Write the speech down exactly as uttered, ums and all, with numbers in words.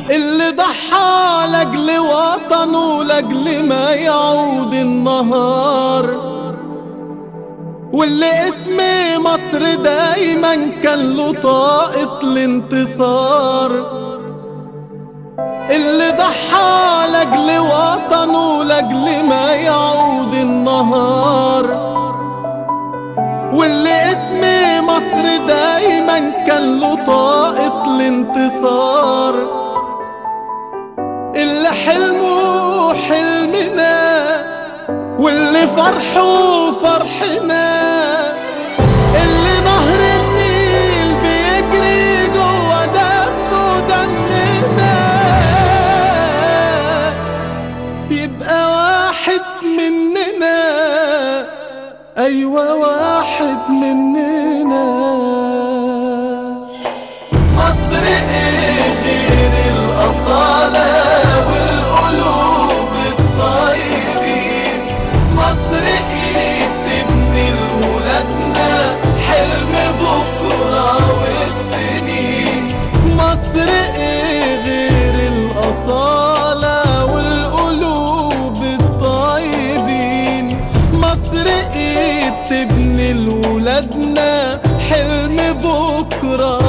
اللي ضحى لاجل وطنه لاجل ما يعود النهار، واللي اسم مصر دايما كان له طاقة الانتصار. اللي ضحى لاجل وطنه لاجل ما يعود النهار، واللي اسم مصر دايما كان له طاقة الانتصار. اللي حلمه حلمنا واللي فرحه فرحنا، اللي نهر النيل بيجري جوا دمه دمنا، يبقى واحد مننا، أيوة واحد مننا. مصر ايه غير الأصالة والقلوب الطيبين؟ مصر ايه تبني لولادنا حلم بكرة والسنين؟ مصر ايه غير الأصالة والقلوب الطيبين؟ مصر ايه تبني لولادنا حلم بكرة